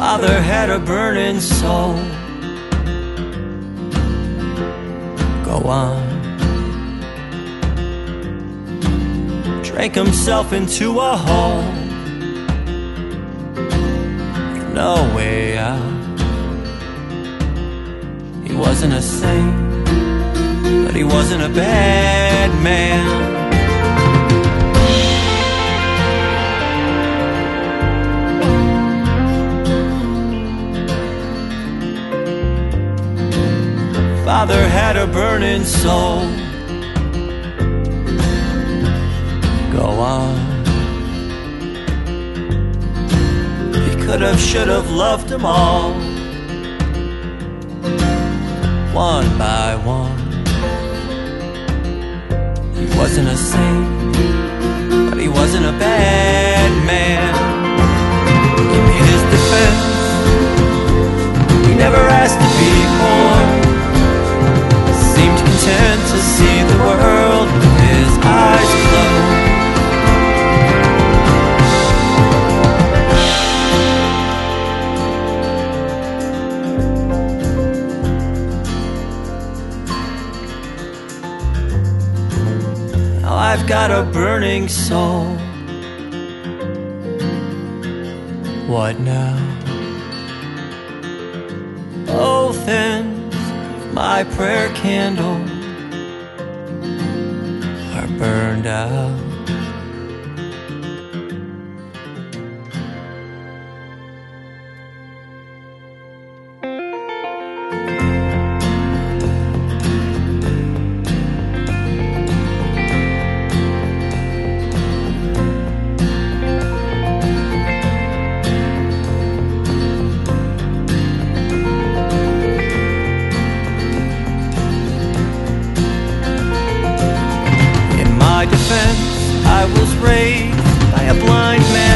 Father had a burning soul. Go on. Drank himself into a hole, no way out. He wasn't a saint, but he wasn't a bad man. Father had a burning soul. Go on. He could have, should have loved them all, one by one. He wasn't a saint, but he wasn't a bad man. In his defense, he never asked to be born. Seemed content to see the world with his eyes closed. Now I've got a burning soul. What now? Both ends of my prayer candle are burned out. I was raised by a blind man.